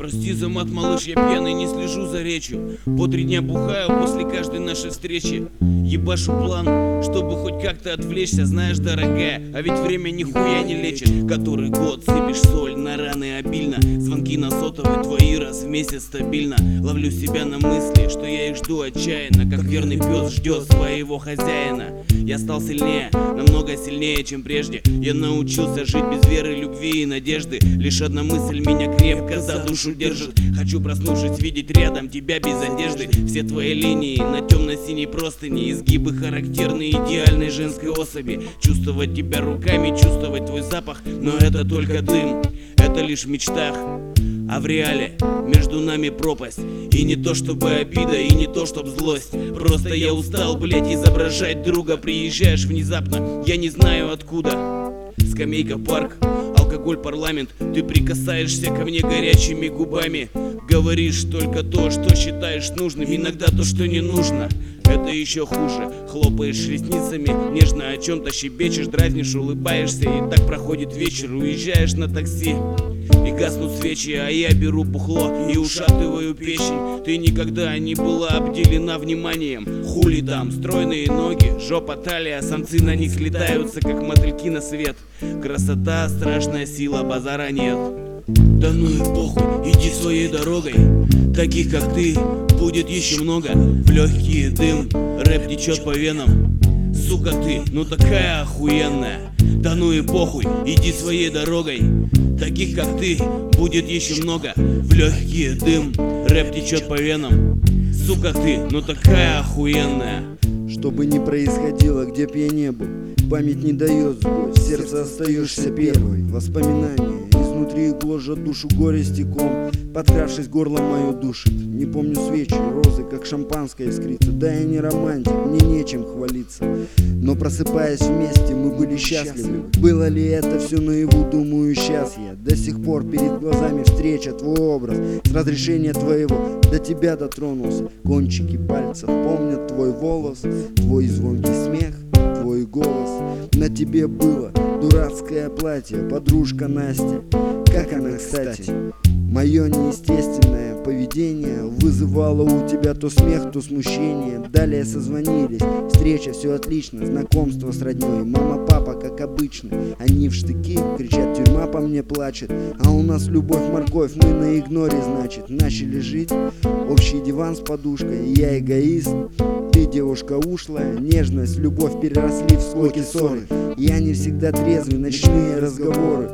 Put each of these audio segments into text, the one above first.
Прости за мат, малыш, я пьяный, не слежу за речью. По 3 дня бухаю после каждой нашей встречи. Ебашу план, чтобы хоть как-то отвлечься. Знаешь, дорогая, а ведь время нихуя не лечит. Который год сыпешь соль на раны обильно. Звонки на сотовый твои раз в месяц стабильно. Ловлю себя на мысли, что я их жду отчаянно, как верный пес ждет своего хозяина. Я стал сильнее, намного сильнее, чем прежде. Я научился жить без веры, любви и надежды. Лишь одна мысль меня крепко за душу держит. Хочу, проснувшись, видеть рядом тебя без одежды. Все твои линии на темно-синей простыни, изгибы характерны идеальной женской особи. Чувствовать тебя руками, чувствовать твой запах, но это только дым, это лишь в мечтах. А в реале между нами пропасть. И не то чтобы обида, и не то чтоб злость. Просто я устал, блять, изображать друга. Приезжаешь внезапно, я не знаю откуда. Скамейка, парк, алкоголь, парламент. Ты прикасаешься ко мне горячими губами. Говоришь только то, что считаешь нужным. Иногда то, что не нужно. Это еще хуже. Хлопаешь ресницами, нежно о чем-то щебечешь, дразнишь, улыбаешься. И так проходит вечер, уезжаешь на такси. И гаснут свечи, а я беру бухло и ушатываю печень. Ты никогда не была обделена вниманием. Хули там, стройные ноги, жопа, талия. Самцы на них слетаются, как мотыльки на свет. Красота, страшная сила, базара нет. Да ну и похуй, иди своей дорогой. Таких как ты будет еще много. В легкий дым, рэп течет по венам. Сука ты, ну такая охуенная. Да ну и похуй, иди своей дорогой. Таких как ты будет еще много. В легкий дым, рэп течет по венам. Сука ты, ну такая охуенная. Что бы ни происходило, где б я не был, память не дает сбой, в сердце остаешься первой. Воспоминания изнутри гложат душу горестиком, подкравшись горло мое душит. Не помню свечи, розы, как шампанское искрится. Да я не романтик, мне нечем хвалиться. Но просыпаясь вместе, мы были счастливы. Было ли это все наяву, думаю, сейчас я. До сих пор перед глазами встреча, твой образ, с разрешения твоего до тебя дотронулся. Кончики пальцев помнят твой волос, твой звонкий смех, твой голос. На тебе было дурацкое платье, подружка Настя, как она, кстати. Мое неестественное поведение вызывало у тебя то смех, то смущение. Далее созвонились, встреча, все отлично, знакомство с родней. Мама, папа, как обычно, они в штыки кричат, тюрьма по мне плачет. А у нас любовь, морковь, мы на игноре, значит. Начали жить, общий диван с подушкой. Я эгоист, ты девушка ушлая. Нежность, любовь переросли в склоки ссоры. Я не всегда трезвый, ночные разговоры.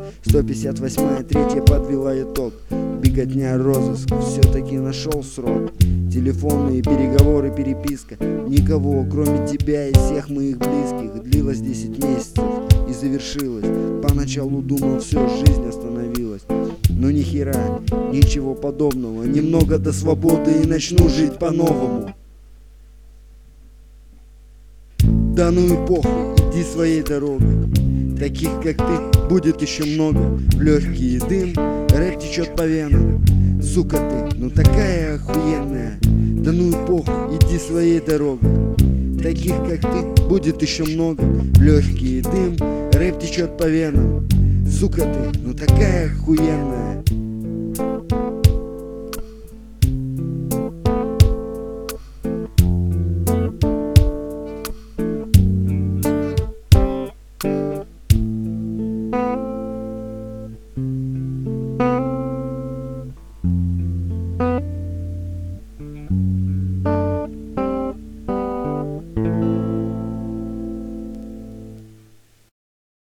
158-я, 3-я подвела итог. Беготня, розыск, все-таки нашел срок. Телефонные переговоры, переписка. Никого, кроме тебя и всех моих близких. Длилось 10 месяцев и завершилось. Поначалу думал, все, жизнь остановилась. Но ни хера, ничего подобного. Немного до свободы и начну жить по-новому. Да ну и похуй, иди своей дорогой. Таких как ты будет еще много. В легкий дым, рэп течет по венам. Сука ты, ну такая охуенная. Да ну и похуй, иди своей дорогой. Таких как ты будет еще много. В легкий дым, рэп течет по венам. Сука ты, ну такая охуенная.